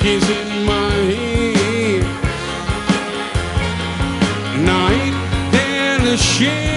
is in my head. Night and a shade.